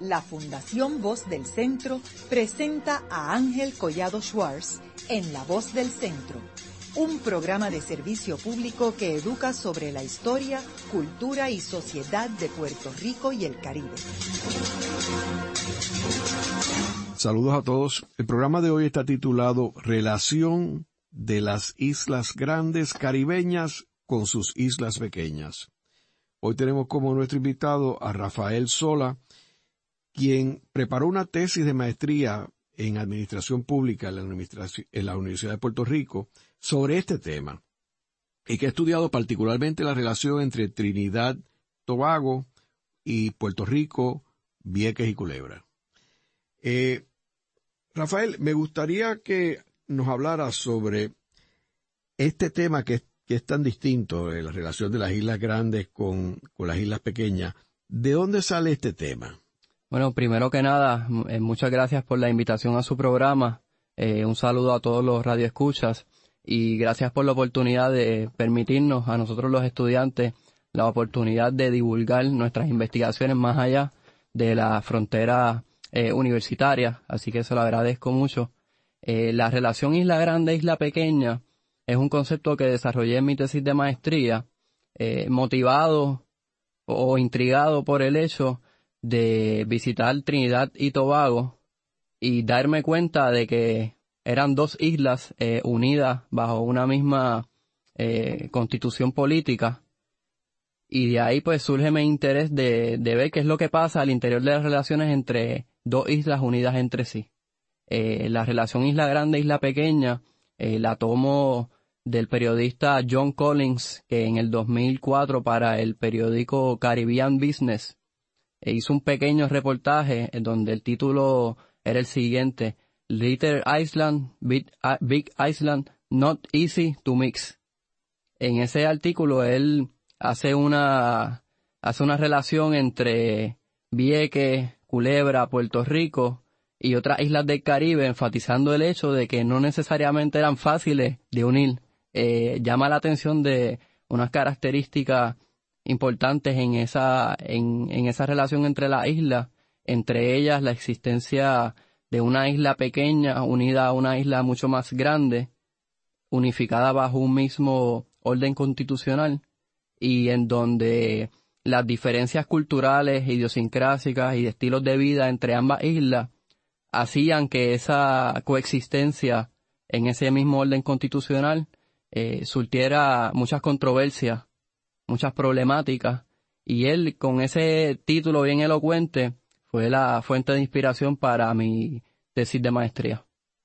la Fundación Voz del Centro presenta a Ángel Collado Schwartz en La Voz del Centro, un programa de servicio público que educa sobre la historia, cultura y sociedad de Puerto Rico y el Caribe. Saludos a todos. El programa de hoy está titulado Relación de las Islas Grandes Caribeñas con sus islas pequeñas. Hoy tenemos como nuestro invitado a Rafael Sola, quien preparó una tesis de maestría en Administración Pública en la Universidad de Puerto Rico sobre este tema, y que ha estudiado particularmente la relación entre Trinidad, Tobago y Puerto Rico, Vieques y Culebra. Rafael, me gustaría que nos hablara sobre este tema que es tan distinto, la relación de las islas grandes con las islas pequeñas. ¿De dónde sale este tema? Bueno, primero que nada, muchas gracias por la invitación a su programa. Un saludo a todos los radioescuchas y gracias por la oportunidad de permitirnos a nosotros los estudiantes la oportunidad de divulgar nuestras investigaciones más allá de la frontera universitaria. Así que se lo agradezco mucho. La relación isla grande-isla pequeña es un concepto que desarrollé en mi tesis de maestría, motivado o intrigado por el hecho de visitar Trinidad y Tobago y darme cuenta de que eran dos islas unidas bajo una misma constitución política, y de ahí pues surge mi interés de ver qué es lo que pasa al interior de las relaciones entre dos islas unidas entre sí. La relación isla grande-isla pequeña la tomo del periodista John Collins, que en el 2004 para el periódico Caribbean Business hizo un pequeño reportaje en donde el título era el siguiente: Little Island, Big Island, Not Easy to Mix. En ese artículo él hace una relación entre Vieques, Culebra, Puerto Rico y otras islas del Caribe, enfatizando el hecho de que no necesariamente eran fáciles de unir. Llama la atención de unas características importantes en esa relación entre las islas, entre ellas la existencia de una isla pequeña unida a una isla mucho más grande, unificada bajo un mismo orden constitucional, y en donde las diferencias culturales, idiosincrásicas y de estilos de vida entre ambas islas hacían que esa coexistencia en ese mismo orden constitucional surtiera muchas controversias, muchas problemáticas, y él, con ese título bien elocuente, fue la fuente de inspiración para mi tesis de maestría.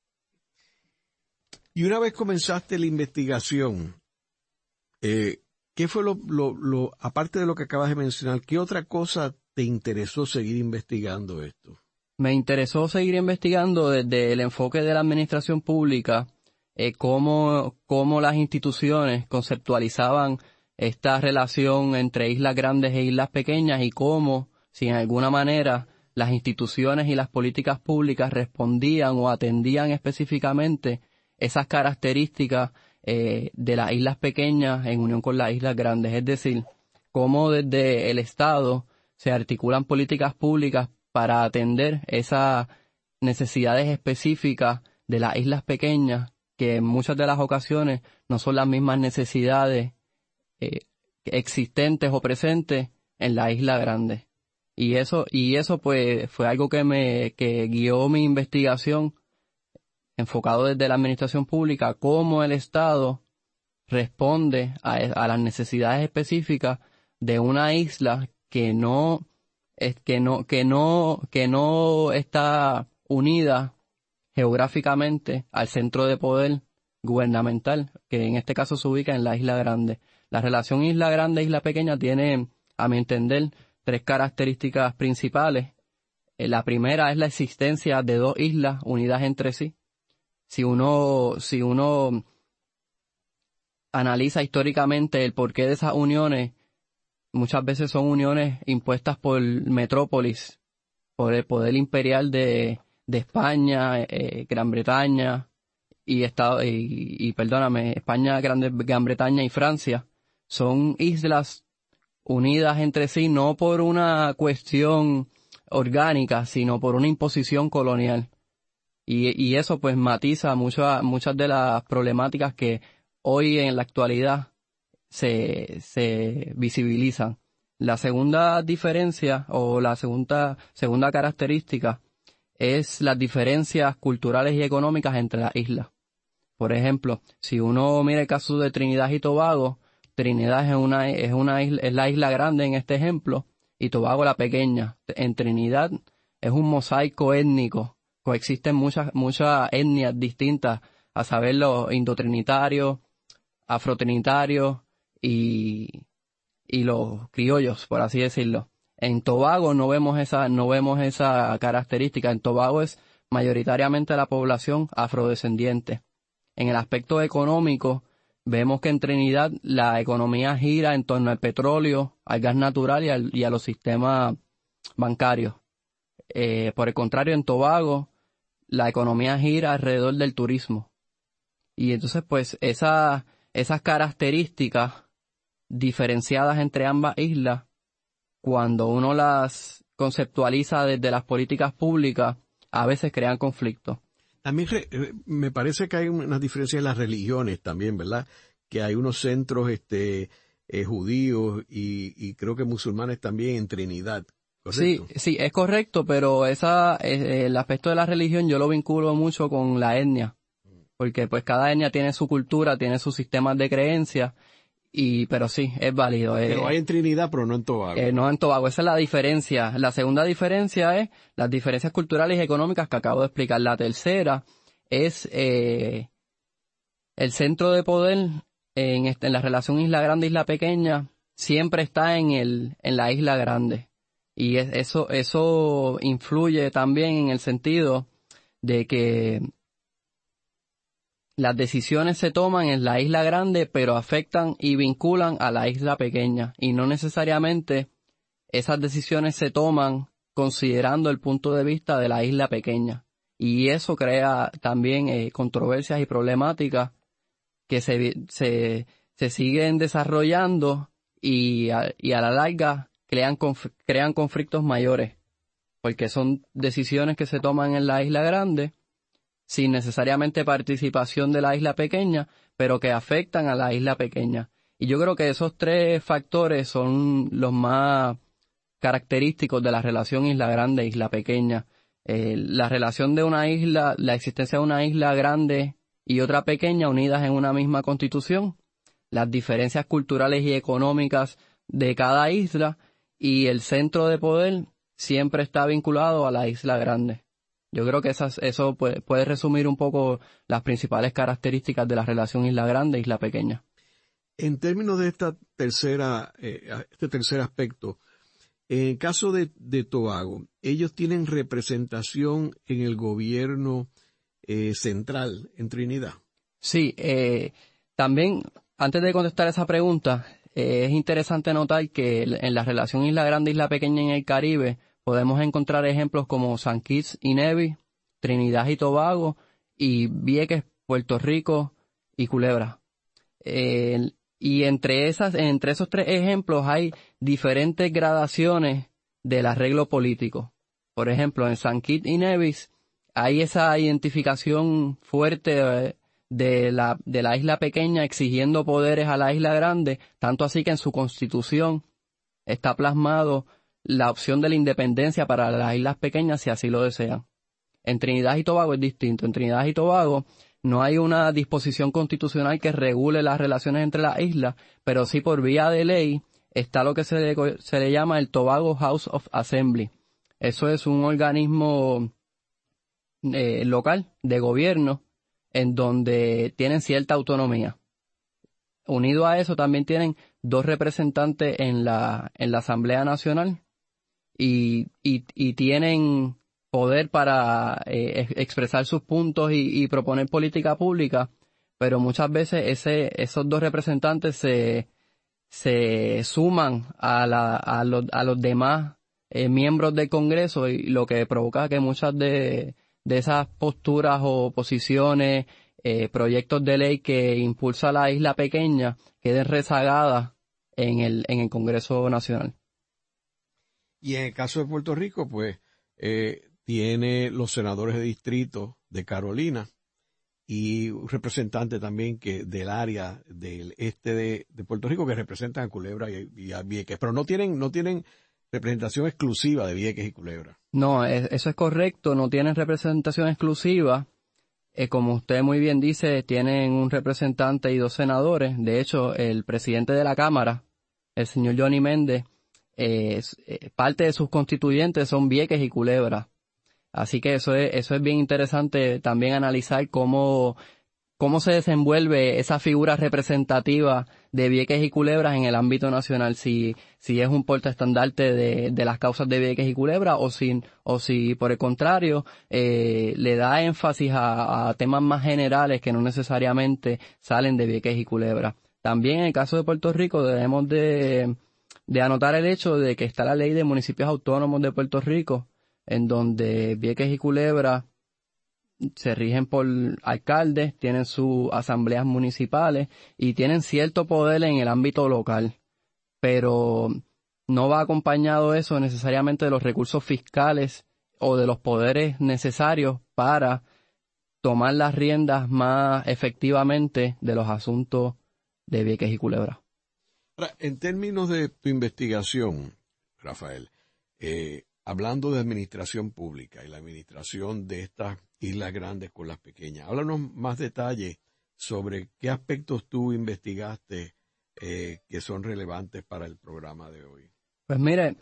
Y una vez comenzaste la investigación, ¿qué fue aparte de lo que acabas de mencionar, qué otra cosa te interesó seguir investigando esto? Me interesó seguir investigando desde el enfoque de la administración pública, cómo las instituciones conceptualizaban esta relación entre islas grandes e islas pequeñas, y cómo, si en alguna manera las instituciones y las políticas públicas respondían o atendían específicamente esas características de las islas pequeñas en unión con las islas grandes. Es decir, cómo desde el Estado se articulan políticas públicas para atender esas necesidades específicas de las islas pequeñas, que en muchas de las ocasiones no son las mismas necesidades existentes o presentes en la isla grande. Y eso pues fue algo que guió mi investigación, enfocado desde la administración pública, cómo el Estado responde a las necesidades específicas de una isla que no está unida geográficamente al centro de poder gubernamental, que en este caso se ubica en la isla grande. La relación isla grande-isla pequeña tiene, a mi entender, tres características principales. La primera es la existencia de dos islas unidas entre sí. Si uno analiza históricamente el porqué de esas uniones, muchas veces son uniones impuestas por metrópolis, por el poder imperial de España, Gran Bretaña España, Gran Bretaña y Francia. Son islas unidas entre sí no por una cuestión orgánica, sino por una imposición colonial. Y eso pues matiza muchas de las problemáticas que hoy en la actualidad se visibilizan. La segunda diferencia o la segunda característica es las diferencias culturales y económicas entre las islas. Por ejemplo, si uno mira el caso de Trinidad y Tobago, Trinidad es la isla grande en este ejemplo y Tobago la pequeña. En Trinidad es un mosaico étnico, coexisten muchas etnias distintas, a saber los indotrinitarios, afrotrinitarios y los criollos, por así decirlo. En Tobago no vemos esa característica. En Tobago es mayoritariamente la población afrodescendiente. En el aspecto económico, vemos que en Trinidad la economía gira en torno al petróleo, al gas natural y a los sistemas bancarios. Por el contrario, en Tobago, la economía gira alrededor del turismo. Y entonces, pues, esas características diferenciadas entre ambas islas, cuando uno las conceptualiza desde las políticas públicas, a veces crean conflictos. También me parece que hay una diferencia en las religiones también, ¿verdad? Que hay unos centros judíos y creo que musulmanes también en Trinidad, ¿correcto? Sí, es correcto, pero el aspecto de la religión yo lo vinculo mucho con la etnia, porque pues cada etnia tiene su cultura, tiene sus sistemas de creencias, pero sí, es válido. Pero hay en Trinidad, pero no en Tobago. No en Tobago, esa es la diferencia. La segunda diferencia es las diferencias culturales y económicas que acabo de explicar. La tercera es el centro de poder en la relación isla grande isla pequeña siempre está en la isla grande. Y eso influye también en el sentido de que las decisiones se toman en la isla grande, pero afectan y vinculan a la isla pequeña. Y no necesariamente esas decisiones se toman considerando el punto de vista de la isla pequeña. Y eso crea también controversias y problemáticas que se siguen desarrollando y a la larga crean conflictos mayores. Porque son decisiones que se toman en la isla grande sin necesariamente participación de la isla pequeña, pero que afectan a la isla pequeña. Y yo creo que esos tres factores son los más característicos de la relación isla grande e isla pequeña. La relación de una isla, la existencia de una isla grande y otra pequeña unidas en una misma constitución, las diferencias culturales y económicas de cada isla y el centro de poder siempre está vinculado a la isla grande. Yo creo que eso puede resumir un poco las principales características de la relación isla grande e isla pequeña. En términos de este tercer aspecto, en el caso de Tobago, ellos tienen representación en el gobierno central en Trinidad. Sí, también, antes de contestar esa pregunta, es interesante notar que en la relación isla grande e isla pequeña en el Caribe, podemos encontrar ejemplos como San Kitts y Nevis, Trinidad y Tobago, y Vieques, Puerto Rico y Culebra. Y entre esos tres ejemplos hay diferentes gradaciones del arreglo político. Por ejemplo, en San Kitts y Nevis hay esa identificación fuerte de la isla pequeña exigiendo poderes a la isla grande, tanto así que en su constitución está plasmado la opción de la independencia para las islas pequeñas si así lo desean. En Trinidad y Tobago es distinto. En Trinidad y Tobago no hay una disposición constitucional que regule las relaciones entre las islas, pero sí por vía de ley está lo que se le llama el Tobago House of Assembly. Eso es un organismo local de gobierno en donde tienen cierta autonomía. Unido a eso también tienen 2 representantes en la Asamblea Nacional y tienen poder para expresar sus puntos y proponer política pública, pero muchas veces esos 2 representantes se suman a los demás miembros del Congreso, y lo que provoca que muchas de esas posturas o posiciones, proyectos de ley que impulsa la isla pequeña queden rezagadas en el Congreso Nacional. Y en el caso de Puerto Rico, pues, tiene los senadores de distrito de Carolina y un representante también que del área del este de Puerto Rico que representan a Culebra y a Vieques, pero no tienen representación exclusiva de Vieques y Culebra. No, eso es correcto, no tienen representación exclusiva. Como usted muy bien dice, tienen un representante y 2 senadores. De hecho, el presidente de la Cámara, el señor Johnny Méndez, parte de sus constituyentes son Vieques y Culebra. Así que eso es bien interesante también analizar cómo se desenvuelve esa figura representativa de Vieques y Culebras en el ámbito nacional, si es un portaestandarte de las causas de Vieques y Culebra o si por el contrario le da énfasis a temas más generales que no necesariamente salen de Vieques y Culebra. También en el caso de Puerto Rico debemos de anotar el hecho de que está la ley de municipios autónomos de Puerto Rico, en donde Vieques y Culebra se rigen por alcaldes, tienen sus asambleas municipales y tienen cierto poder en el ámbito local, pero no va acompañado eso necesariamente de los recursos fiscales o de los poderes necesarios para tomar las riendas más efectivamente de los asuntos de Vieques y Culebra. Ahora, en términos de tu investigación, Rafael, hablando de administración pública y la administración de estas islas grandes con las pequeñas, háblanos más detalles sobre qué aspectos tú investigaste que son relevantes para el programa de hoy. Pues mire,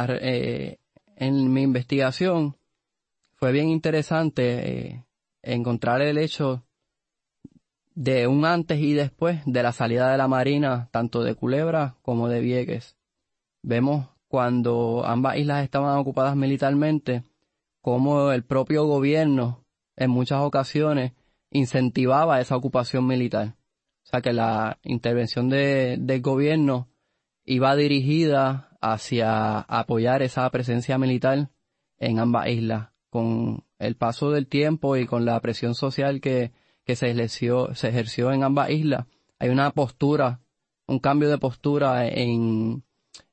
en mi investigación fue bien interesante encontrar el hecho de un antes y después de la salida de la Marina, tanto de Culebra como de Vieques. Vemos cuando ambas islas estaban ocupadas militarmente, cómo el propio gobierno en muchas ocasiones incentivaba esa ocupación militar. O sea que la intervención del gobierno iba dirigida hacia apoyar esa presencia militar en ambas islas. Con el paso del tiempo y con la presión social que se ejerció en ambas islas, hay una postura, un cambio de postura en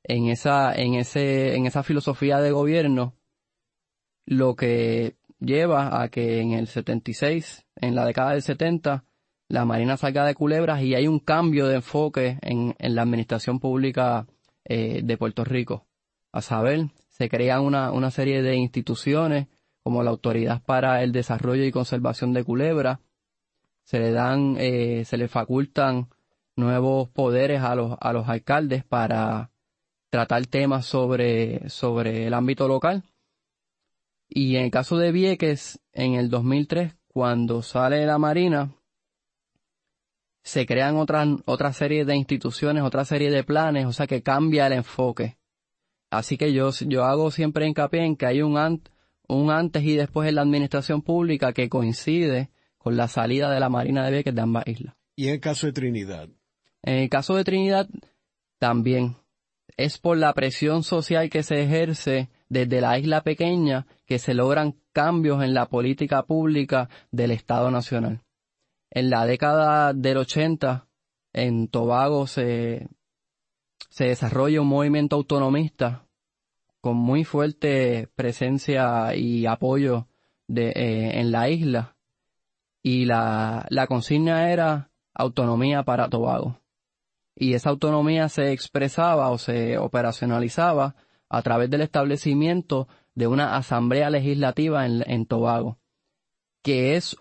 esa filosofía de gobierno, lo que lleva a que en el 76, en la década del 70, la Marina salga de Culebras y hay un cambio de enfoque en la administración pública de Puerto Rico. A saber, se crean una serie de instituciones como la Autoridad para el Desarrollo y Conservación de Culebra. Se le facultan nuevos poderes a los alcaldes para tratar temas sobre el ámbito local. Y en el caso de Vieques, en el 2003, cuando sale la Marina, se crean otra serie de instituciones, otra serie de planes, o sea que cambia el enfoque. Así que yo hago siempre hincapié en que hay un antes y después en la administración pública que coincide con la salida de la Marina de Vieques de ambas islas. ¿Y en el caso de Trinidad? En el caso de Trinidad, también es por la presión social que se ejerce desde la isla pequeña que se logran cambios en la política pública del Estado Nacional. En la década del 80, en Tobago se desarrolla un movimiento autonomista con muy fuerte presencia y apoyo en la isla, y la consigna era autonomía para Tobago. Y esa autonomía se expresaba o se operacionalizaba a través del establecimiento de una asamblea legislativa en Tobago, que es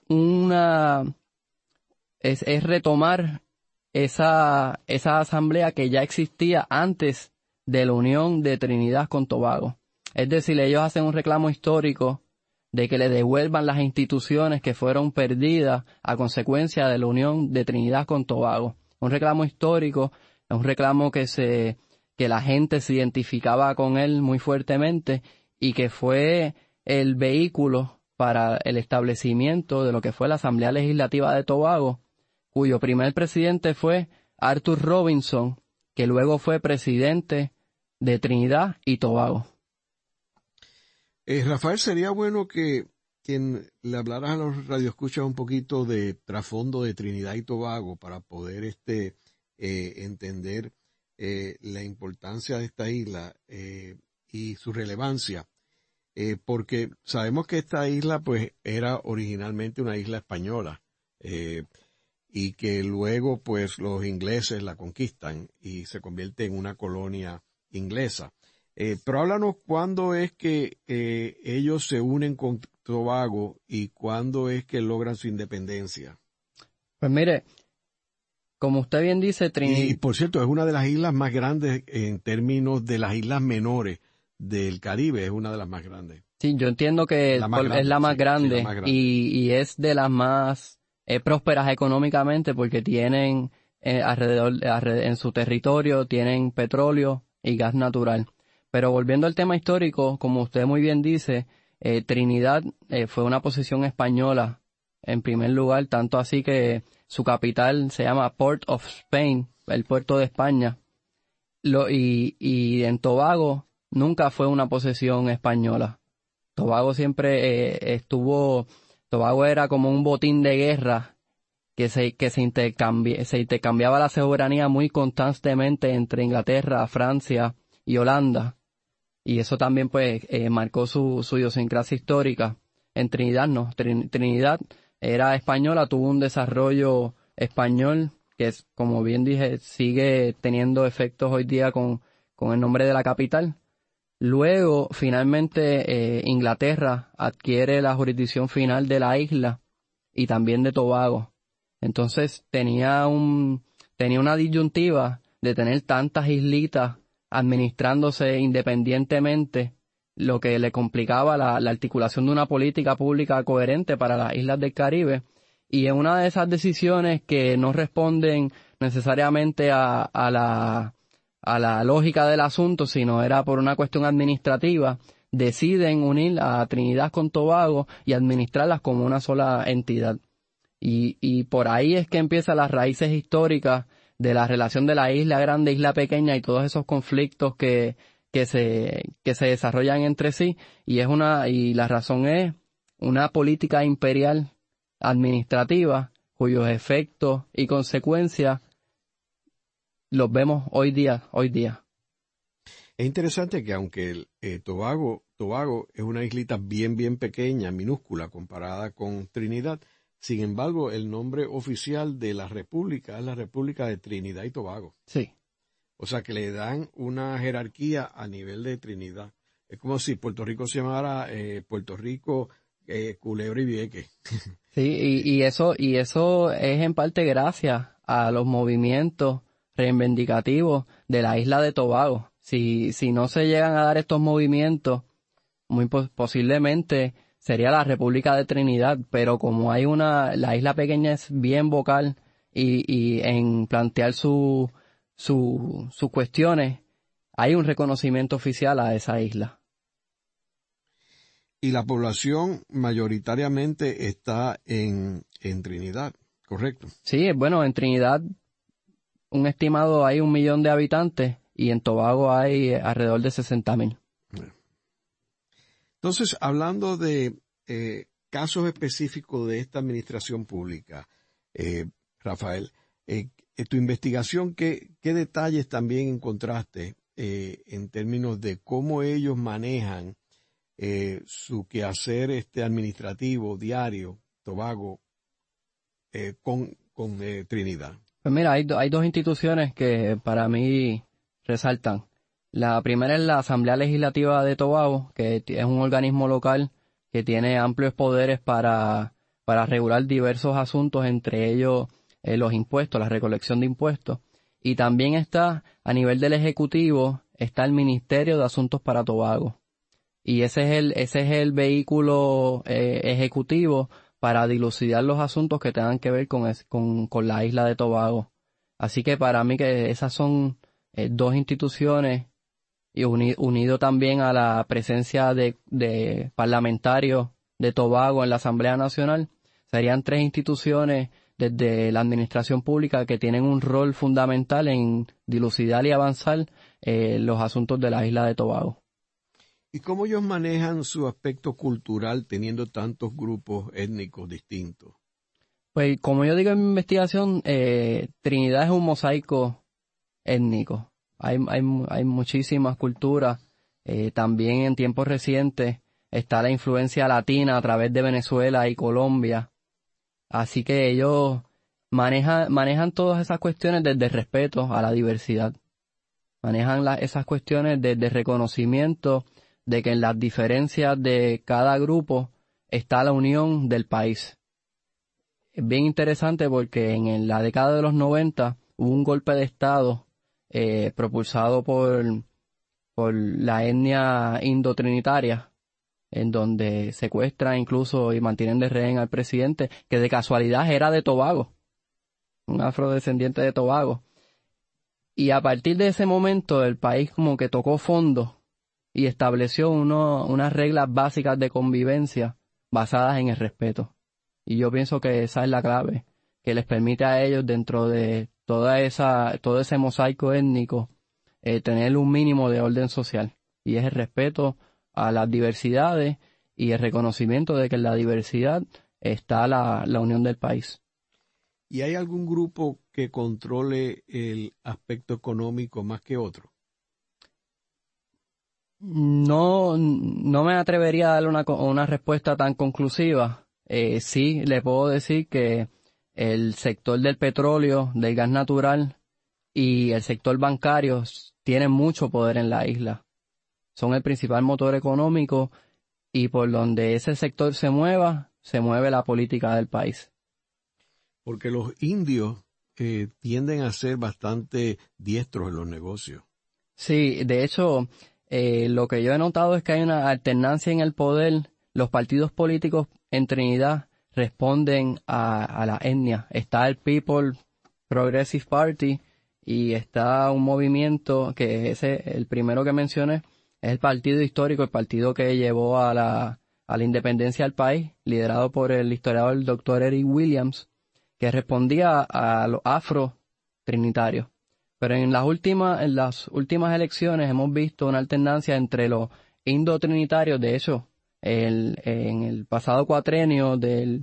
retomar esa asamblea que ya existía antes de la unión de Trinidad con Tobago. Es decir, ellos hacen un reclamo histórico de que le devuelvan las instituciones que fueron perdidas a consecuencia de la unión de Trinidad con Tobago. Un reclamo histórico, es un reclamo que la gente se identificaba con él muy fuertemente y que fue el vehículo para el establecimiento de lo que fue la Asamblea Legislativa de Tobago, cuyo primer presidente fue Arthur Robinson, que luego fue presidente de Trinidad y Tobago. Rafael, sería bueno que le hablaras a los radioescuchas un poquito de trasfondo de Trinidad y Tobago para poder entender la importancia de esta isla y su relevancia, porque sabemos que esta isla pues era originalmente una isla española, y que luego pues los ingleses la conquistan y se convierte en una colonia inglesa. Pero háblanos cuándo es que ellos se unen con Tobago y cuándo es que logran su independencia. Pues mire, como usted bien dice, Y por cierto, es una de las islas más grandes en términos de las islas menores del Caribe, es una de las más grandes. Sí, yo entiendo que es la más grande, sí, la más grande. y es de las más prósperas económicamente porque tienen alrededor en su territorio, tienen petróleo y gas natural. Pero volviendo al tema histórico, como usted muy bien dice, Trinidad fue una posesión española en primer lugar, tanto así que su capital se llama Port of Spain, el puerto de España. Y en Tobago nunca fue una posesión española. Tobago siempre Tobago era como un botín de guerra que se intercambiaba la soberanía muy constantemente entre Inglaterra, Francia y Holanda. Y eso también pues marcó su idiosincrasia histórica. En Trinidad no, Trinidad era española, tuvo un desarrollo español que es, como bien dije, sigue teniendo efectos hoy día con el nombre de la capital. Luego, finalmente, Inglaterra adquiere la jurisdicción final de la isla y también de Tobago. Entonces, tenía una disyuntiva de tener tantas islitas administrándose independientemente, lo que le complicaba la articulación de una política pública coherente para las islas del Caribe. Y en una de esas decisiones que no responden necesariamente a la lógica del asunto, sino era por una cuestión administrativa, deciden unir a Trinidad con Tobago y administrarlas como una sola entidad. Y por ahí es que empiezan las raíces históricas de la relación de la isla grande, isla pequeña y todos esos conflictos que se desarrollan entre sí, y la razón es una política imperial administrativa cuyos efectos y consecuencias los vemos hoy día. Es interesante que aunque Tobago es una islita bien pequeña, minúscula, comparada con Trinidad, sin embargo, el nombre oficial de la república es la República de Trinidad y Tobago. Sí. O sea que le dan una jerarquía a nivel de Trinidad. Es como si Puerto Rico se llamara Puerto Rico, Culebra y Vieques. Sí, y eso es en parte gracias a los movimientos reivindicativos de la isla de Tobago. Si no se llegan a dar estos movimientos, muy posiblemente sería la República de Trinidad, pero como la isla pequeña es bien vocal y en plantear sus cuestiones, hay un reconocimiento oficial a esa isla. Y la población mayoritariamente está en Trinidad, ¿correcto? Sí, bueno, en Trinidad un estimado hay 1 millón de habitantes y en Tobago hay alrededor de 60,000. Entonces, hablando de casos específicos de esta administración pública, Rafael, tu investigación, ¿qué detalles también encontraste en términos de cómo ellos manejan su quehacer administrativo diario, Tobago, con Trinidad? Pues mira, hay dos instituciones que para mí resaltan. La primera es la Asamblea Legislativa de Tobago, que es un organismo local que tiene amplios poderes para regular diversos asuntos, entre ellos los impuestos, la recolección de impuestos. Y también está, a nivel del Ejecutivo, está el Ministerio de Asuntos para Tobago. Y ese es el vehículo ejecutivo para dilucidar los asuntos que tengan que ver con la isla de Tobago. Así que para mí que esas son dos instituciones, y unido también a la presencia de parlamentarios de Tobago en la Asamblea Nacional, serían 3 instituciones desde la administración pública que tienen un rol fundamental en dilucidar y avanzar los asuntos de la isla de Tobago. ¿Y cómo ellos manejan su aspecto cultural teniendo tantos grupos étnicos distintos? Pues como yo digo en mi investigación, Trinidad es un mosaico étnico. Hay muchísimas culturas También en tiempos recientes está la influencia latina a través de Venezuela y Colombia. Así que ellos manejan todas esas cuestiones desde el respeto a la diversidad. Manejan esas cuestiones desde reconocimiento de que en las diferencias de cada grupo está la unión del país. Es bien interesante porque en la década de los 90 hubo un golpe de Estado propulsado por la etnia indotrinitaria, en donde secuestran incluso y mantienen de rehén al presidente, que de casualidad era de Tobago, un afrodescendiente de Tobago. Y a partir de ese momento el país como que tocó fondo y estableció unas reglas básicas de convivencia basadas en el respeto. Y yo pienso que esa es la clave, que les permite a ellos dentro de todo ese mosaico étnico tener un mínimo de orden social. Y es el respeto a las diversidades y el reconocimiento de que en la diversidad está la unión del país. ¿Y hay algún grupo que controle el aspecto económico más que otro? No me atrevería a darle una respuesta tan conclusiva. Sí, le puedo decir que el sector del petróleo, del gas natural y el sector bancario tienen mucho poder en la isla. Son el principal motor económico y por donde ese sector se mueve la política del país. Porque los indios tienden a ser bastante diestros en los negocios. Sí, de hecho, lo que yo he notado es que hay una alternancia en el poder. Los partidos políticos en Trinidad responden a la etnia. Está el People Progressive Party y está un movimiento que el primero que mencioné, es el partido histórico, el partido que llevó a la independencia del país, liderado por el historiador el Dr. Eric Williams, que respondía a los afro-trinitarios. Pero en las últimas elecciones hemos visto una alternancia entre los indotrinitarios. De hecho, en el pasado cuatrenio del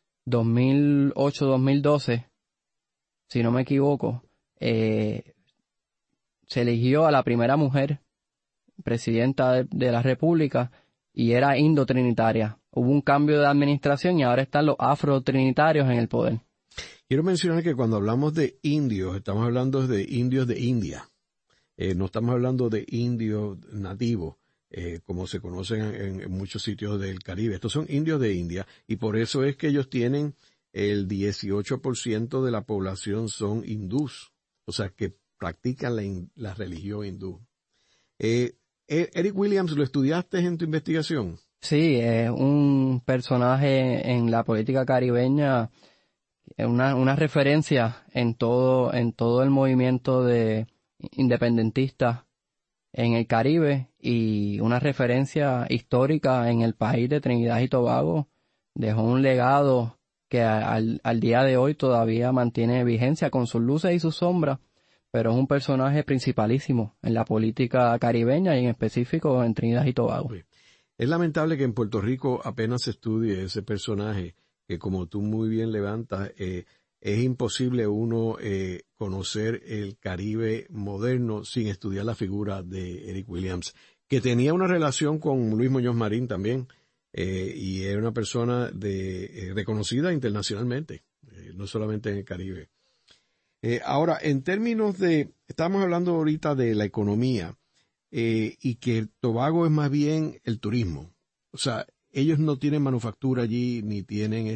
2008-2012, si no me equivoco, se eligió a la primera mujer presidenta de la República y era indotrinitaria. Hubo un cambio de administración y ahora están los afro-trinitarios en el poder. Quiero mencionar que cuando hablamos de indios, estamos hablando de indios de India. No estamos hablando de indios nativos, como se conocen en muchos sitios del Caribe. Estos son indios de India y por eso es que ellos tienen el 18% de la población son hindús, o sea, que practican la religión hindú. Eric Williams, ¿lo estudiaste en tu investigación? Sí, es un personaje en la política caribeña, una referencia en todo el movimiento de independentistas en el Caribe y una referencia histórica en el país de Trinidad y Tobago. Dejó un legado que al día de hoy todavía mantiene vigencia con sus luces y sus sombras, pero es un personaje principalísimo en la política caribeña y en específico en Trinidad y Tobago. Es lamentable que en Puerto Rico apenas se estudie ese personaje, que como tú muy bien levantas, es imposible uno conocer el Caribe moderno sin estudiar la figura de Eric Williams, que tenía una relación con Luis Muñoz Marín también, y era una persona reconocida internacionalmente, no solamente en el Caribe. Ahora, en términos estamos hablando ahorita de la economía, y que Tobago es más bien el turismo. O sea, ellos no tienen manufactura allí, ni tienen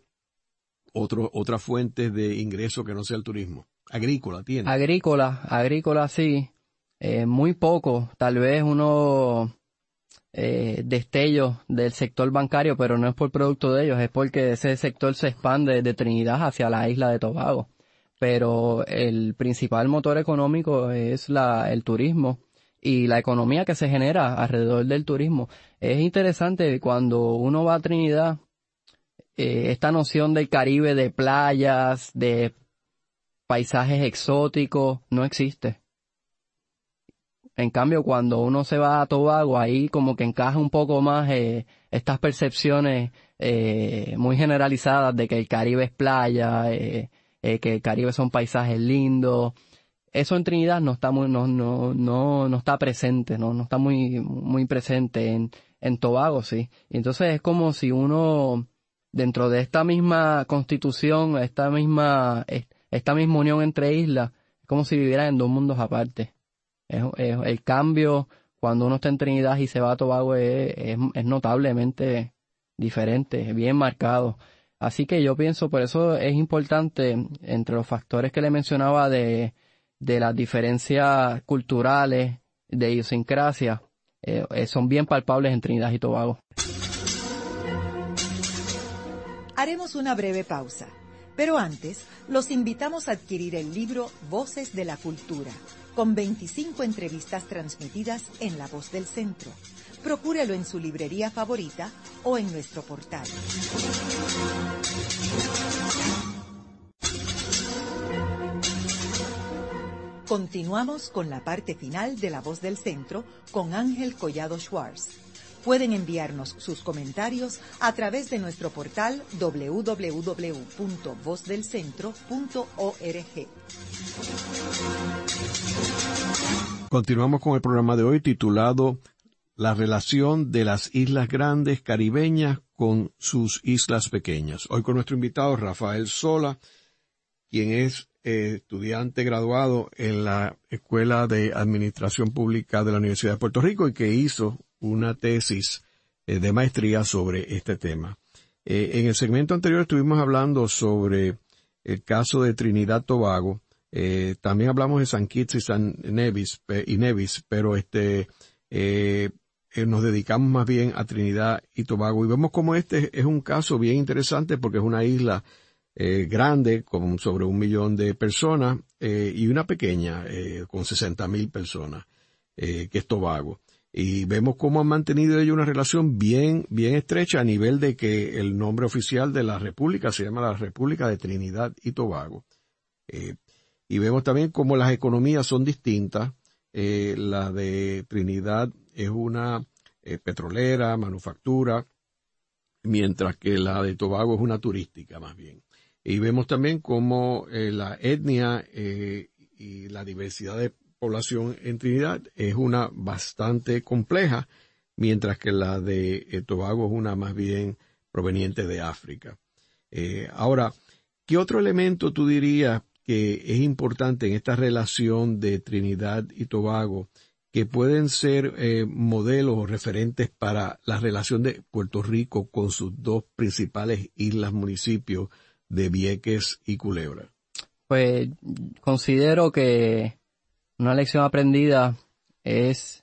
otras fuentes de ingreso que no sea el turismo. Agrícola tienen. Agrícola sí. Muy poco, tal vez unos destellos del sector bancario, pero no es por producto de ellos, es porque ese sector se expande de Trinidad hacia la isla de Tobago. Pero el principal motor económico es el turismo y la economía que se genera alrededor del turismo. Es interesante cuando uno va a Trinidad, esta noción del Caribe, de playas, de paisajes exóticos, no existe. En cambio, cuando uno se va a Tobago, ahí como que encaja un poco más estas percepciones muy generalizadas de que el Caribe es playa, que el Caribe son paisajes lindos. eso en Trinidad no está no está presente, no está muy presente en Tobago, sí. Y entonces es como si uno, dentro de esta misma constitución, esta misma unión entre islas, es como si vivieran en dos mundos aparte. El cambio cuando uno está en Trinidad y se va a Tobago es notablemente diferente, bien marcado. Así que yo pienso, por eso es importante, entre los factores que le mencionaba de las diferencias culturales, de idiosincrasia, son bien palpables en Trinidad y Tobago. Haremos una breve pausa, pero antes los invitamos a adquirir el libro Voces de la Cultura, con 25 entrevistas transmitidas en La Voz del Centro. Procúrelo en su librería favorita o en nuestro portal. Continuamos con la parte final de La Voz del Centro con Ángel Collado Schwartz. Pueden enviarnos sus comentarios a través de nuestro portal www.vozdelcentro.org. Continuamos con el programa de hoy titulado La relación de las islas grandes caribeñas con sus islas pequeñas. Hoy con nuestro invitado Rafael Sola, quien es estudiante graduado en la Escuela de Administración Pública de la Universidad de Puerto Rico y que hizo una tesis de maestría sobre este tema. En el segmento anterior estuvimos hablando sobre el caso de Trinidad Tobago. También hablamos de San Kitts y San Nevis, pero nos dedicamos más bien a Trinidad y Tobago y vemos como este es un caso bien interesante porque es una isla grande con sobre 1 millón de personas y una pequeña con 60,000 personas que es Tobago. Y vemos cómo han mantenido ellos una relación bien estrecha a nivel de que el nombre oficial de la república se llama la República de Trinidad y Tobago. Y vemos también cómo las economías son distintas. La de Trinidad es una petrolera, manufactura, mientras que la de Tobago es una turística más bien. Y vemos también cómo la etnia y la diversidad de población en Trinidad es una bastante compleja, mientras que la de Tobago es una más bien proveniente de África. Ahora, ¿qué otro elemento tú dirías que es importante en esta relación de Trinidad y Tobago que pueden ser modelos o referentes para la relación de Puerto Rico con sus dos principales islas municipios de Vieques y Culebra? Pues considero que una lección aprendida es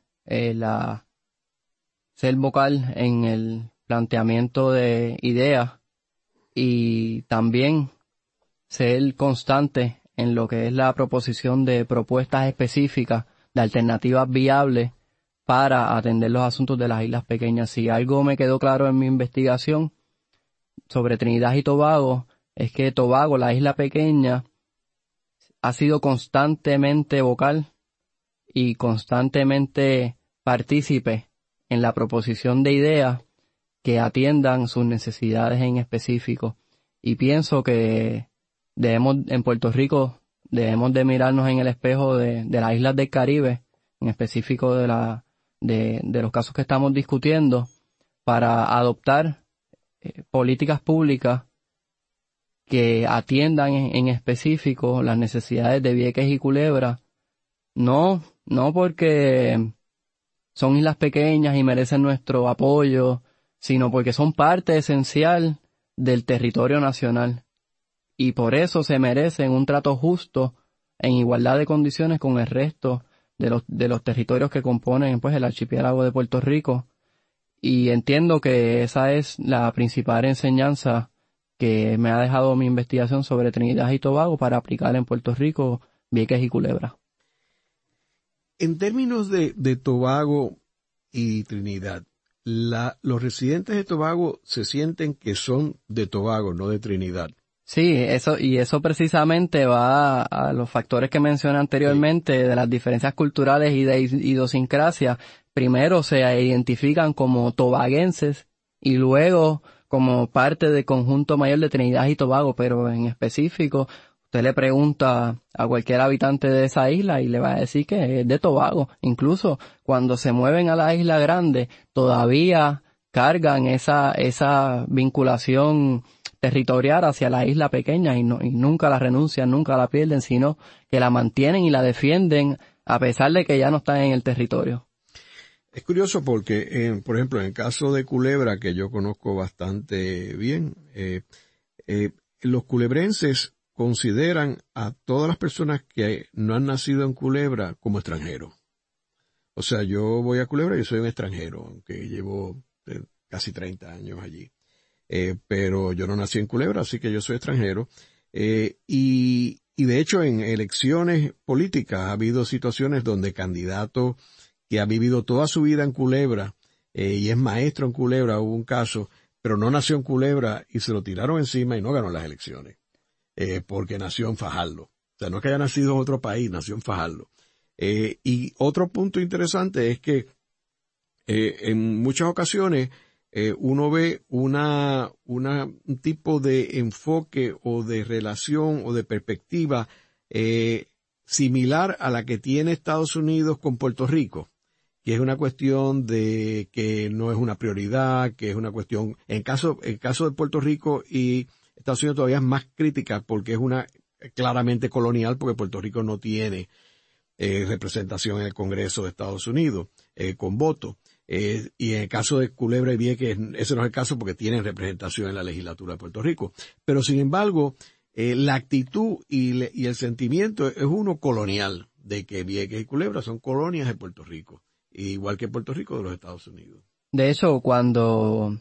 ser vocal en el planteamiento de ideas y también ser constante en lo que es la proposición de propuestas específicas, de alternativas viables para atender los asuntos de las islas pequeñas. Si algo me quedó claro en mi investigación sobre Trinidad y Tobago, es que Tobago, la isla pequeña, ha sido constantemente vocal y constantemente partícipe en la proposición de ideas que atiendan sus necesidades en específico. Y pienso que en Puerto Rico debemos de mirarnos en el espejo de las islas del Caribe, en específico de los casos que estamos discutiendo, para adoptar políticas públicas que atiendan en específico las necesidades de Vieques y Culebra, no porque son islas pequeñas y merecen nuestro apoyo, sino porque son parte esencial del territorio nacional y por eso se merecen un trato justo en igualdad de condiciones con el resto de los territorios que componen pues el archipiélago de Puerto Rico. Y entiendo que esa es la principal enseñanza que me ha dejado mi investigación sobre Trinidad y Tobago para aplicar en Puerto Rico, Vieques y Culebra. En términos de Tobago y Trinidad, los residentes de Tobago se sienten que son de Tobago, no de Trinidad. Sí, eso precisamente va a los factores que mencioné anteriormente, sí, de las diferencias culturales y de idiosincrasia. Primero se identifican como tobaguenses y luego como parte del conjunto mayor de Trinidad y Tobago, pero en específico usted le pregunta a cualquier habitante de esa isla y le va a decir que es de Tobago. Incluso cuando se mueven a la isla grande, todavía cargan esa vinculación territorial hacia la isla pequeña y nunca la renuncian, nunca la pierden, sino que la mantienen y la defienden a pesar de que ya no están en el territorio. Es curioso porque, por ejemplo, en el caso de Culebra, que yo conozco bastante bien, los culebrenses consideran a todas las personas que no han nacido en Culebra como extranjeros. O sea, yo voy a Culebra y yo soy un extranjero, aunque llevo casi 30 años allí. Pero yo no nací en Culebra, así que yo soy extranjero. Y de hecho, en elecciones políticas ha habido situaciones donde candidatos que ha vivido toda su vida en Culebra y es maestro en Culebra, hubo un caso, pero no nació en Culebra y se lo tiraron encima y no ganó las elecciones, porque nació en Fajardo. O sea, no es que haya nacido en otro país, nació en Fajardo. Y otro punto interesante es que en muchas ocasiones uno ve un tipo de enfoque o de relación o de perspectiva similar a la que tiene Estados Unidos con Puerto Rico, que es una cuestión de que no es una prioridad, que es una cuestión, el caso de Puerto Rico y Estados Unidos todavía es más crítica porque es una claramente colonial, porque Puerto Rico no tiene representación en el Congreso de Estados Unidos con voto. Y en el caso de Culebra y Vieques, ese no es el caso porque tienen representación en la legislatura de Puerto Rico. Pero sin embargo, la actitud y el sentimiento es uno colonial, de que Vieques y Culebra son colonias de Puerto Rico, igual que Puerto Rico de los Estados Unidos. De hecho, cuando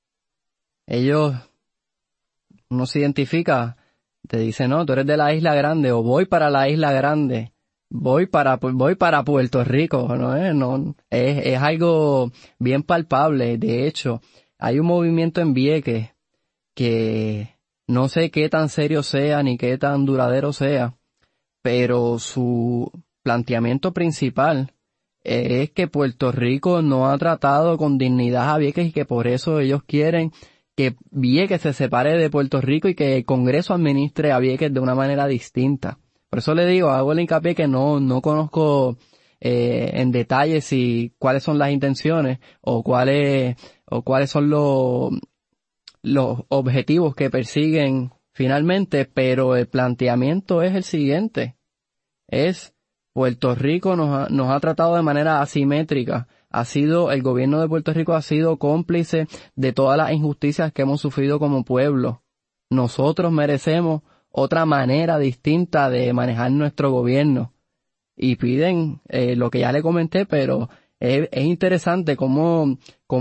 uno se identifica, te dice, no, tú eres de la Isla Grande, o voy para la Isla Grande, voy para Puerto Rico, ¿no? Es algo bien palpable. De hecho, hay un movimiento en Vieques que no sé qué tan serio sea ni qué tan duradero sea, pero su planteamiento principal es que Puerto Rico no ha tratado con dignidad a Vieques y que por eso ellos quieren que Vieques se separe de Puerto Rico y que el Congreso administre a Vieques de una manera distinta. Por eso le digo, hago el hincapié que no conozco en detalle cuáles son las intenciones o cuáles son los objetivos que persiguen finalmente, pero el planteamiento es el siguiente. Puerto Rico nos ha tratado de manera asimétrica. El gobierno de Puerto Rico ha sido cómplice de todas las injusticias que hemos sufrido como pueblo. Nosotros merecemos otra manera distinta de manejar nuestro gobierno. Y piden lo que ya le comenté, pero es interesante cómo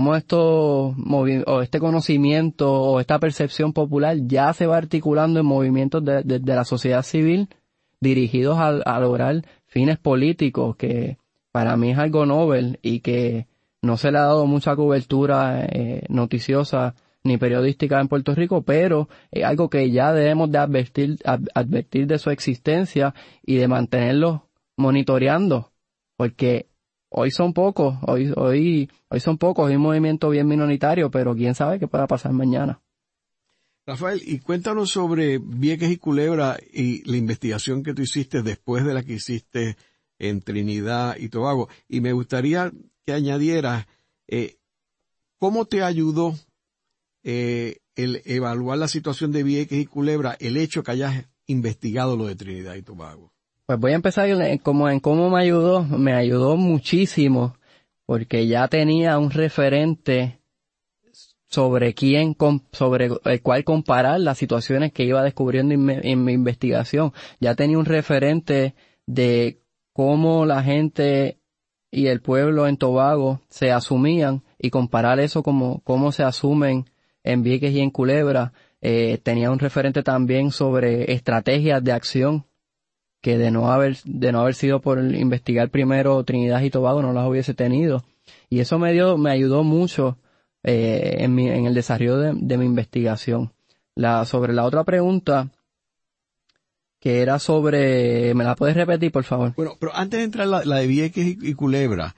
este conocimiento o esta percepción popular ya se va articulando en movimientos de la sociedad civil dirigidos a lograr fines políticos, que para mí es algo novel y que no se le ha dado mucha cobertura noticiosa ni periodística en Puerto Rico, pero es algo que ya debemos de advertir de su existencia y de mantenerlos monitoreando, porque hoy son pocos, hoy son pocos, hay un movimiento bien minoritario, pero quién sabe qué pueda pasar mañana. Rafael, y cuéntanos sobre Vieques y Culebra y la investigación que tú hiciste después de la que hiciste en Trinidad y Tobago. Y me gustaría que añadieras cómo te ayudó el evaluar la situación de Vieques y Culebra, el hecho que hayas investigado lo de Trinidad y Tobago. Pues voy a empezar en cómo me ayudó. Me ayudó muchísimo porque ya tenía un referente sobre el cual comparar las situaciones que iba descubriendo en mi investigación. Ya tenía un referente de cómo la gente y el pueblo en Tobago se asumían y comparar eso cómo se asumen en Vieques y en Culebra. Tenía un referente también sobre estrategias de acción que de no haber sido por investigar primero Trinidad y Tobago no las hubiese tenido. Y eso me ayudó mucho en el desarrollo de mi investigación. Sobre la otra pregunta, que era sobre... ¿Me la puedes repetir, por favor? Bueno, pero antes de entrar la de Vieques y Culebra,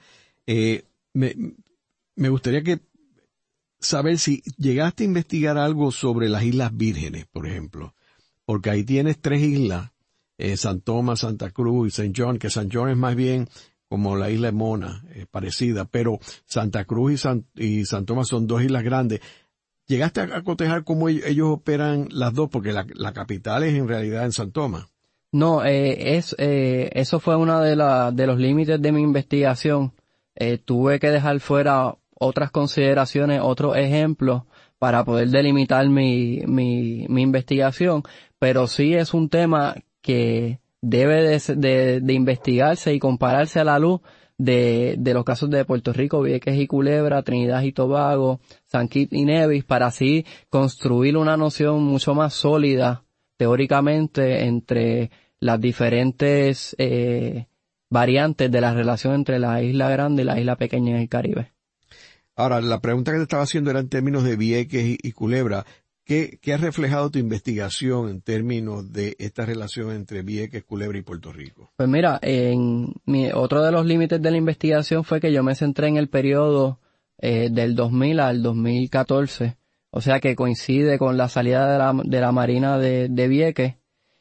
me gustaría saber si llegaste a investigar algo sobre las Islas Vírgenes, por ejemplo. porque ahí tienes 3 islas, San Tomás, Santa Cruz y St. John, que St. John es más bien como la isla de Mona, parecida, pero Santa Cruz y San Tomás son 2 islas grandes. ¿Llegaste a cotejar cómo ellos operan las dos? Porque la capital es en realidad en San Tomás. No, eso fue uno de los límites de mi investigación. Tuve que dejar fuera otras consideraciones, otros ejemplos para poder delimitar mi investigación, pero sí es un tema que debe de investigarse y compararse a la luz de los casos de Puerto Rico, Vieques y Culebra, Trinidad y Tobago, San Kitts y Nevis, para así construir una noción mucho más sólida teóricamente entre las diferentes variantes de la relación entre la isla grande y la isla pequeña en el Caribe. Ahora, la pregunta que te estaba haciendo era en términos de Vieques y Culebra. ¿Qué ha reflejado tu investigación en términos de esta relación entre Vieques, Culebra y Puerto Rico? Pues mira, otro de los límites de la investigación fue que yo me centré en el periodo del 2000 al 2014, o sea que coincide con la salida de la Marina de Vieques,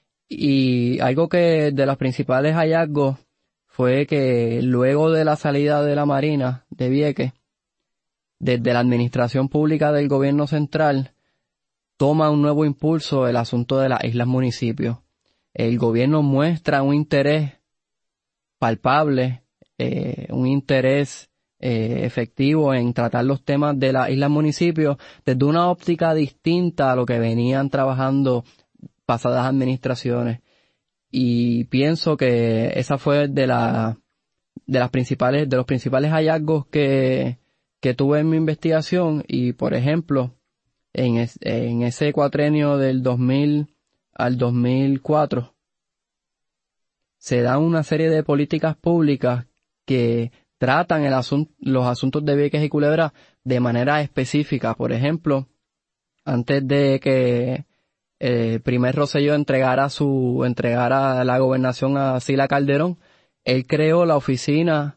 y algo que de los principales hallazgos fue que luego de la salida de la Marina de Vieques, desde la administración pública del gobierno central, toma un nuevo impulso el asunto de las islas municipios. El gobierno muestra un interés palpable, un interés efectivo en tratar los temas de las islas municipios desde una óptica distinta a lo que venían trabajando pasadas administraciones. Y pienso que esa fue de los principales hallazgos que tuve en mi investigación. Y por ejemplo, en ese cuatrenio del 2000 al 2004 se dan una serie de políticas públicas que tratan los asuntos de Vieques y Culebra de manera específica. Por ejemplo, antes de que primer Rosselló entregara la gobernación a Sila Calderón, él creó la oficina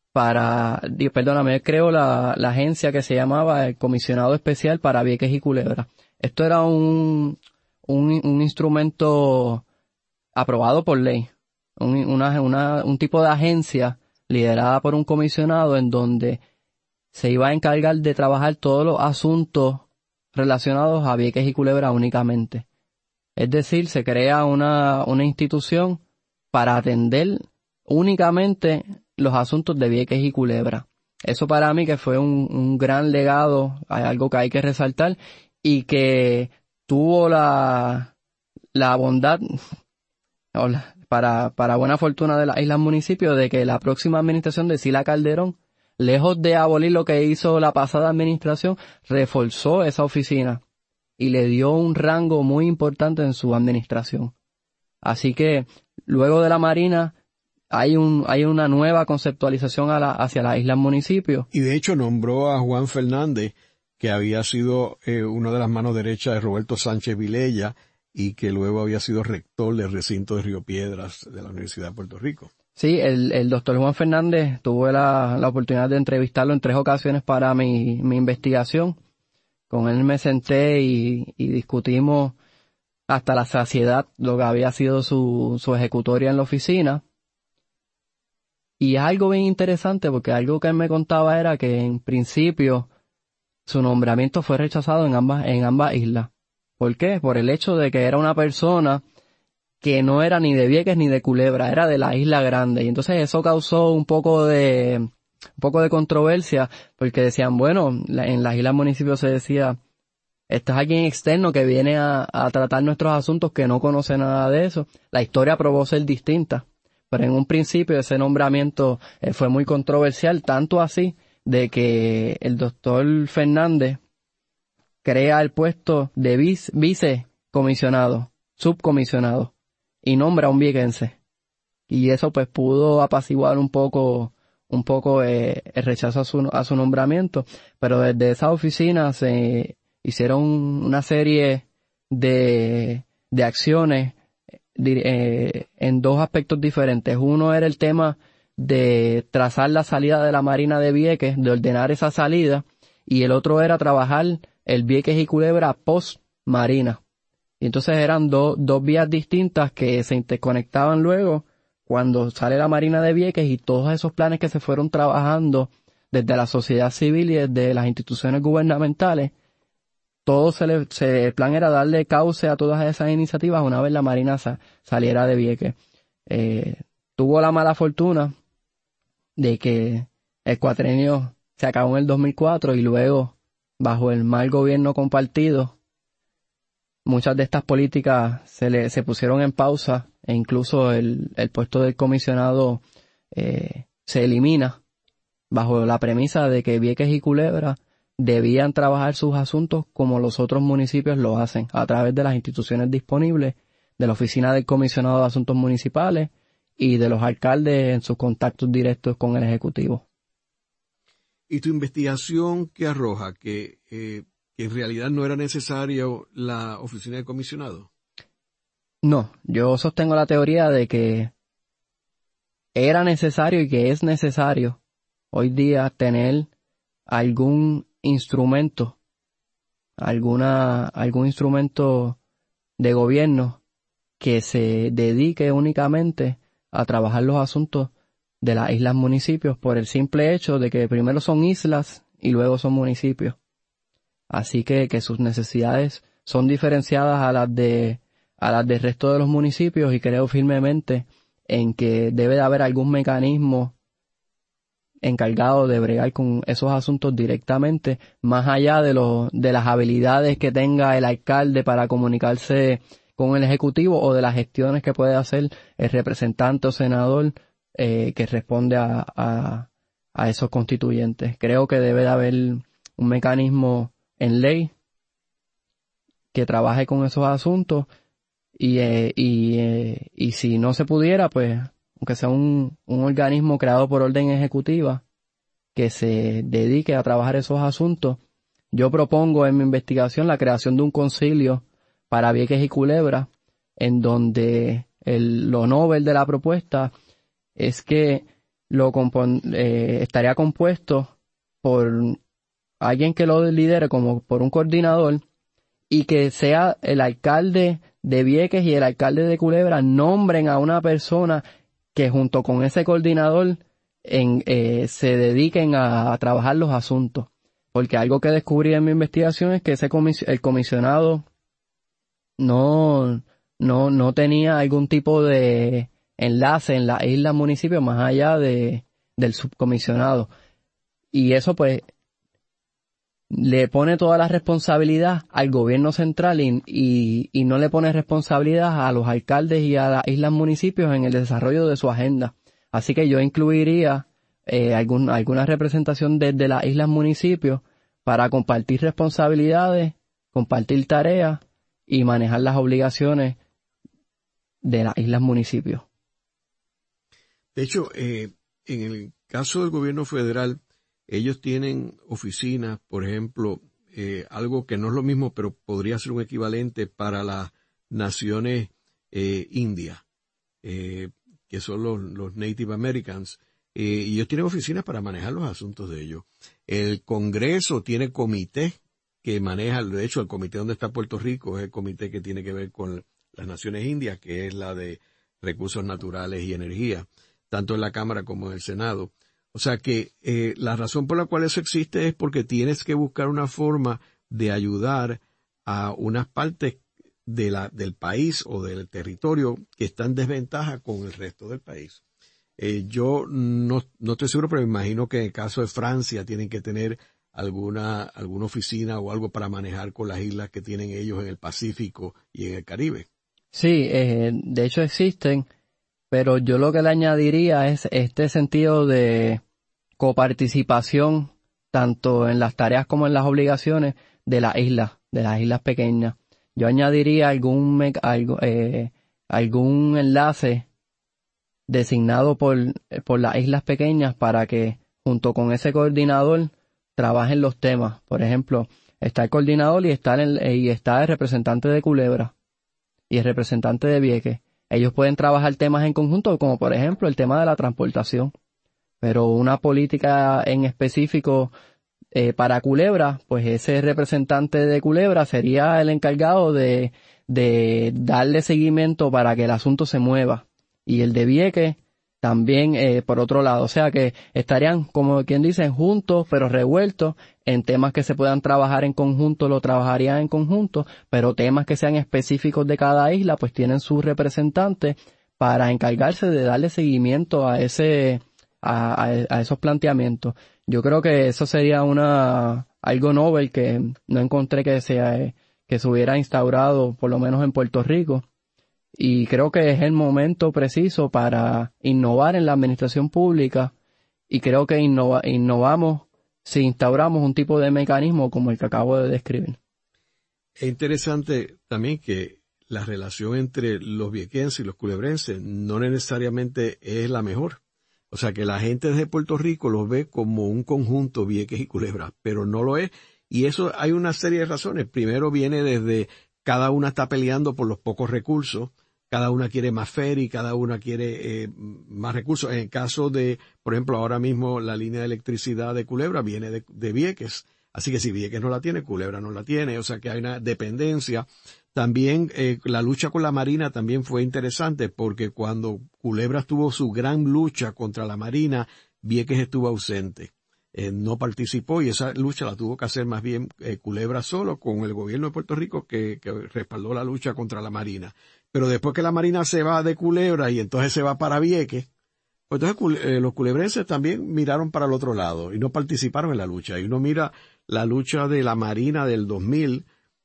él creó la agencia que se llamaba el Comisionado Especial para Vieques y Culebra. Esto era un instrumento aprobado por ley, un tipo de agencia liderada por un comisionado en donde se iba a encargar de trabajar todos los asuntos relacionados a Vieques y Culebra únicamente. Es decir, se crea una institución para atender únicamente los asuntos de Vieques y Culebra. Eso para mí que fue un gran legado, hay algo que hay que resaltar, y que tuvo la bondad, para buena fortuna de las islas municipios, de que la próxima administración de Sila Calderón, lejos de abolir lo que hizo la pasada administración, reforzó esa oficina y le dio un rango muy importante en su administración. Así que luego de la Marina hay una nueva conceptualización hacia las islas municipios. Y de hecho nombró a Juan Fernández, que había sido una de las manos derechas de Roberto Sánchez Vilella y que luego había sido rector del recinto de Río Piedras de la Universidad de Puerto Rico. Sí, el doctor Juan Fernández, tuve la oportunidad de entrevistarlo en 3 ocasiones para mi investigación. Con él me senté y discutimos hasta la saciedad lo que había sido su ejecutoria en la oficina. Y es algo bien interesante porque algo que él me contaba era que en principio su nombramiento fue rechazado en ambas islas. ¿Por qué? Por el hecho de que era una persona que no era ni de Vieques ni de Culebra, era de la Isla Grande. Y entonces eso causó un poco de controversia, porque decían, bueno, en las islas municipios se decía, este es alguien externo que viene a tratar nuestros asuntos, que no conoce nada de eso. La historia probó ser distinta. Pero en un principio ese nombramiento fue muy controversial, tanto así de que el doctor Fernández crea el puesto de vicecomisionado, subcomisionado, y nombra a un viequense. Y eso pues pudo apaciguar un poco el rechazo a su nombramiento. Pero desde esa oficina se hicieron una serie de acciones en 2 aspectos diferentes. Uno era el tema de trazar la salida de la Marina de Vieques, de ordenar esa salida, y el otro era trabajar el Vieques y Culebra post Marina. Y entonces eran dos vías distintas que se interconectaban luego cuando sale la Marina de Vieques, y todos esos planes que se fueron trabajando desde la sociedad civil y desde las instituciones gubernamentales, el plan era darle cauce a todas esas iniciativas una vez la Marina saliera de Vieques. Tuvo la mala fortuna de que el cuatrenio se acabó en el 2004 y luego, bajo el mal gobierno compartido, muchas de estas políticas se pusieron en pausa, e incluso el puesto del comisionado se elimina bajo la premisa de que Vieques y Culebra debían trabajar sus asuntos como los otros municipios lo hacen, a través de las instituciones disponibles, de la oficina del comisionado de asuntos municipales y de los alcaldes en sus contactos directos con el Ejecutivo. ¿Y tu investigación qué arroja? ¿Que en realidad no era necesario la oficina del comisionado? No, yo sostengo la teoría de que era necesario y que es necesario hoy día tener algún instrumento, algún instrumento de gobierno que se dedique únicamente a trabajar los asuntos de las islas municipios, por el simple hecho de que primero son islas y luego son municipios. Así que sus necesidades son diferenciadas a las del resto de los municipios, y creo firmemente en que debe de haber algún mecanismo encargado de bregar con esos asuntos directamente, más allá de las habilidades que tenga el alcalde para comunicarse con el Ejecutivo, o de las gestiones que puede hacer el representante o senador que responde a esos constituyentes. Creo que debe de haber un mecanismo en ley que trabaje con esos asuntos, y si no se pudiera, pues, aunque sea un organismo creado por orden ejecutiva que se dedique a trabajar esos asuntos. Yo propongo en mi investigación la creación de un concilio para Vieques y Culebra, en donde lo novel de la propuesta es que estaría compuesto por alguien que lo lidere, como por un coordinador, y que sea el alcalde de Vieques y el alcalde de Culebra nombren a una persona que junto con ese coordinador se dediquen a trabajar los asuntos. Porque algo que descubrí en mi investigación es que el comisionado no tenía algún tipo de enlace en la isla municipio más allá del subcomisionado. Y eso pues le pone toda la responsabilidad al gobierno central y no le pone responsabilidad a los alcaldes y a las islas municipios en el desarrollo de su agenda. Así que yo incluiría alguna representación desde las islas municipios para compartir responsabilidades, compartir tareas y manejar las obligaciones de las islas municipios. De hecho, en el caso del gobierno federal, ellos tienen oficinas, por ejemplo, algo que no es lo mismo, pero podría ser un equivalente para las naciones indias, que son los Native Americans, y ellos tienen oficinas para manejar los asuntos de ellos. El Congreso tiene comité que maneja, de hecho, el comité donde está Puerto Rico es el comité que tiene que ver con las naciones indias, que es la de recursos naturales y energía, tanto en la Cámara como en el Senado. O sea que la razón por la cual eso existe es porque tienes que buscar una forma de ayudar a unas partes del país o del territorio que están en desventaja con el resto del país. Yo no estoy seguro, pero me imagino que en el caso de Francia tienen que tener alguna oficina o algo para manejar con las islas que tienen ellos en el Pacífico y en el Caribe. Sí, de hecho existen, pero yo lo que le añadiría es este sentido de coparticipación tanto en las tareas como en las obligaciones de las islas pequeñas. Yo añadiría algún enlace designado por las islas pequeñas para que junto con ese coordinador trabajen los temas. Por ejemplo, está el coordinador y está el representante de Culebra y el representante de Vieques. Ellos pueden trabajar temas en conjunto, como por ejemplo el tema de la transportación. Pero una política en específico para Culebra, pues ese representante de Culebra sería el encargado de darle seguimiento para que el asunto se mueva. Y el de Vieques también por otro lado. O sea que estarían, como quien dice, juntos pero revueltos. En temas que se puedan trabajar en conjunto, lo trabajarían en conjunto, pero temas que sean específicos de cada isla, pues tienen sus representantes para encargarse de darle seguimiento a esos planteamientos. Yo creo que eso sería algo novel que no encontré que se hubiera instaurado, por lo menos en Puerto Rico. Y creo que es el momento preciso para innovar en la administración pública, y creo que innovamos si instauramos un tipo de mecanismo como el que acabo de describir. Es interesante también que la relación entre los viequenses y los culebrenses no necesariamente es la mejor. O sea que la gente de Puerto Rico los ve como un conjunto, Vieques y Culebra, pero no lo es. Y eso hay una serie de razones. Primero viene desde cada una está peleando por los pocos recursos. Cada una quiere más ferry, cada una quiere más recursos. En el caso de, por ejemplo, ahora mismo la línea de electricidad de Culebra viene de Vieques. Así que si Vieques no la tiene, Culebra no la tiene. O sea que hay una dependencia. También la lucha con la Marina también fue interesante porque cuando Culebra tuvo su gran lucha contra la Marina, Vieques estuvo ausente. No participó y esa lucha la tuvo que hacer más bien Culebra solo con el gobierno de Puerto Rico que respaldó la lucha contra la Marina. Pero después que la Marina se va de Culebra y entonces se va para Vieques, pues entonces los culebrenses también miraron para el otro lado y no participaron en la lucha. Y uno mira la lucha de la Marina del 2000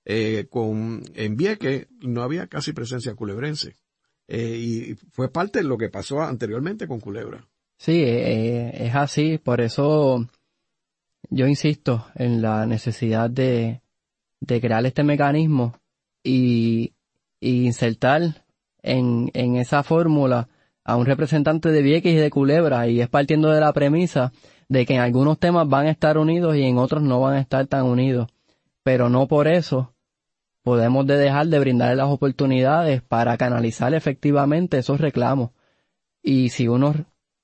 en Vieques, no había casi presencia culebrense. Y fue parte de lo que pasó anteriormente con Culebra. Sí, es así. Por eso yo insisto en la necesidad de crear este mecanismo y insertar en esa fórmula a un representante de Vieques y de Culebra, y es partiendo de la premisa de que en algunos temas van a estar unidos y en otros no van a estar tan unidos, pero no por eso podemos dejar de brindarle las oportunidades para canalizar efectivamente esos reclamos. Y si uno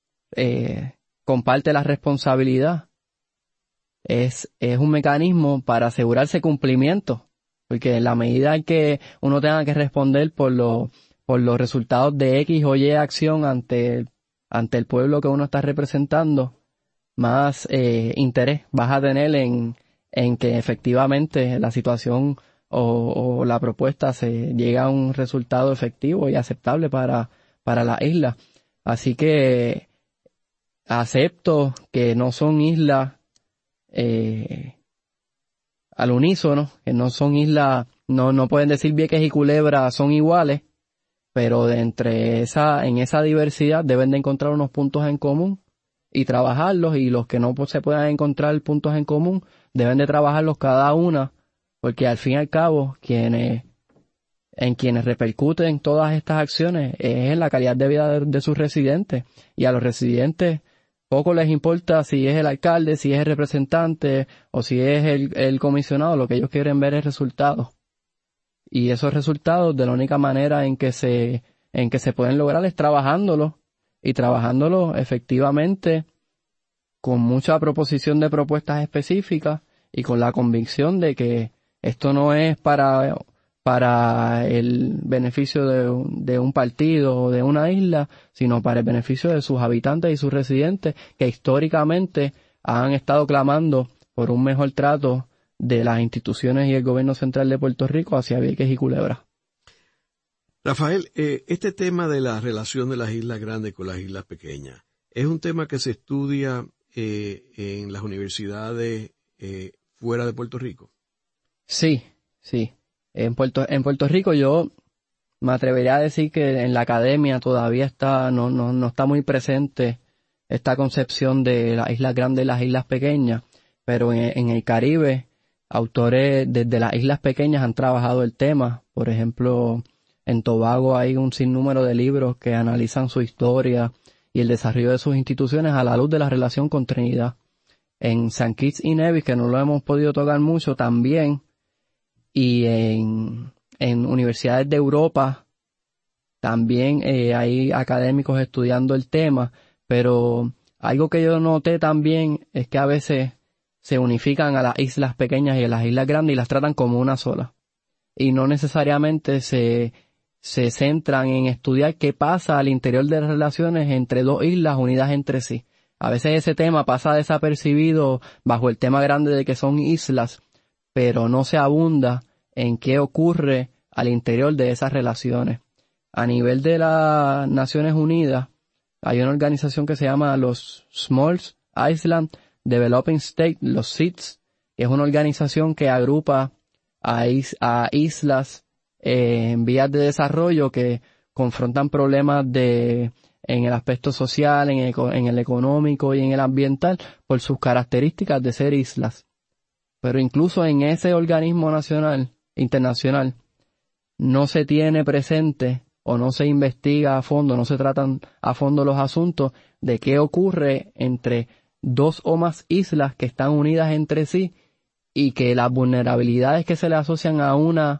comparte la responsabilidad, es un mecanismo para asegurarse cumplimiento. Porque en la medida en que uno tenga que responder por los resultados de X o Y acción ante el pueblo que uno está representando, más interés vas a tener en que efectivamente la situación o la propuesta se llegue a un resultado efectivo y aceptable para la isla. Así que acepto que no son islas al unísono, que no son islas, no pueden decir Vieques y Culebra son iguales, pero en esa diversidad deben de encontrar unos puntos en común y trabajarlos, y los que no se puedan encontrar puntos en común deben de trabajarlos cada una, porque al fin y al cabo quienes repercuten todas estas acciones es en la calidad de vida de sus residentes, y a los residentes poco les importa si es el alcalde, si es el representante o si es el comisionado. Lo que ellos quieren ver es resultados. Y esos resultados, de la única manera en que se pueden lograr es trabajándolos, y trabajándolo efectivamente con mucha proposición de propuestas específicas y con la convicción de que esto no es para el beneficio de un partido o de una isla, sino para el beneficio de sus habitantes y sus residentes, que históricamente han estado clamando por un mejor trato de las instituciones y el gobierno central de Puerto Rico hacia Vieques y Culebra. Rafael, este tema de la relación de las islas grandes con las islas pequeñas es un tema que se estudia en las universidades fuera de Puerto Rico. Sí. En Puerto Rico yo me atrevería a decir que en la academia todavía no está muy presente esta concepción de las islas grandes y las islas pequeñas, pero en el Caribe, autores desde las islas pequeñas han trabajado el tema. Por ejemplo, en Tobago hay un sinnúmero de libros que analizan su historia y el desarrollo de sus instituciones a la luz de la relación con Trinidad. En San Kitts y Nevis, que no lo hemos podido tocar mucho, también, y en universidades de Europa también hay académicos estudiando el tema, pero algo que yo noté también es que a veces se unifican a las islas pequeñas y a las islas grandes y las tratan como una sola. Y no necesariamente se centran en estudiar qué pasa al interior de las relaciones entre dos islas unidas entre sí. A veces ese tema pasa desapercibido bajo el tema grande de que son islas, pero no se abunda en qué ocurre al interior de esas relaciones. A nivel de las Naciones Unidas, hay una organización que se llama los Small Island Developing States, los SIDS, que es una organización que agrupa a islas en vías de desarrollo que confrontan problemas en el aspecto social, en el económico y en el ambiental por sus características de ser islas. Pero incluso en ese organismo internacional, no se tiene presente o no se investiga a fondo, no se tratan a fondo los asuntos de qué ocurre entre dos o más islas que están unidas entre sí y que las vulnerabilidades que se le asocian a una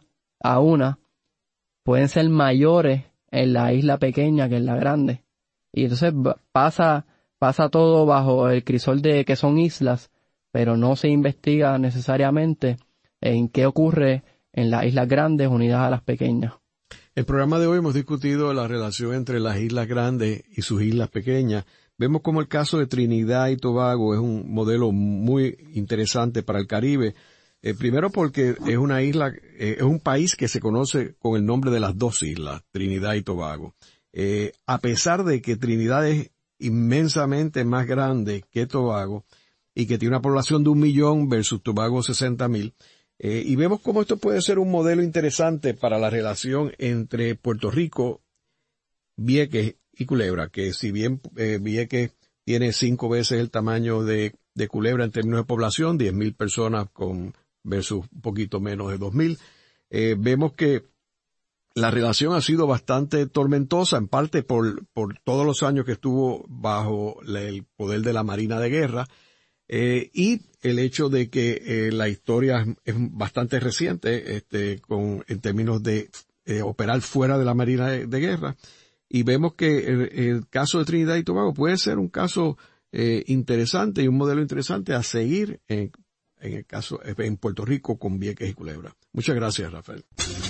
pueden ser mayores en la isla pequeña que en la grande. Y entonces pasa todo bajo el crisol de que son islas, pero no se investiga necesariamente en qué ocurre en las islas grandes unidas a las pequeñas. El programa de hoy hemos discutido la relación entre las islas grandes y sus islas pequeñas. Vemos como el caso de Trinidad y Tobago es un modelo muy interesante para el Caribe. Primero porque es una isla, es un país que se conoce con el nombre de las dos islas, Trinidad y Tobago. A pesar de que Trinidad es inmensamente más grande que Tobago y que tiene una población de 1 millón versus Tobago 60,000, y vemos cómo esto puede ser un modelo interesante para la relación entre Puerto Rico, Vieques y Culebra, que si bien Vieques tiene 5 veces el tamaño de Culebra en términos de población, 10,000 personas versus un poquito menos de 2,000, vemos que la relación ha sido bastante tormentosa, en parte por todos los años que estuvo bajo el poder de la Marina de Guerra, y el hecho de que la historia es bastante reciente en términos de operar fuera de la Marina de Guerra, y vemos que el caso de Trinidad y Tobago puede ser un caso interesante y un modelo interesante a seguir en el caso en Puerto Rico con Vieques y Culebra. Muchas gracias, Rafael.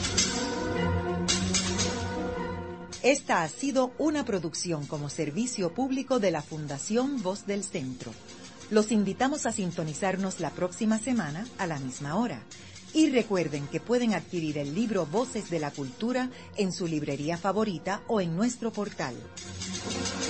Esta ha sido una producción como servicio público de la Fundación Voz del Centro. Los invitamos a sintonizarnos la próxima semana a la misma hora. Y recuerden que pueden adquirir el libro Voces de la Cultura en su librería favorita o en nuestro portal.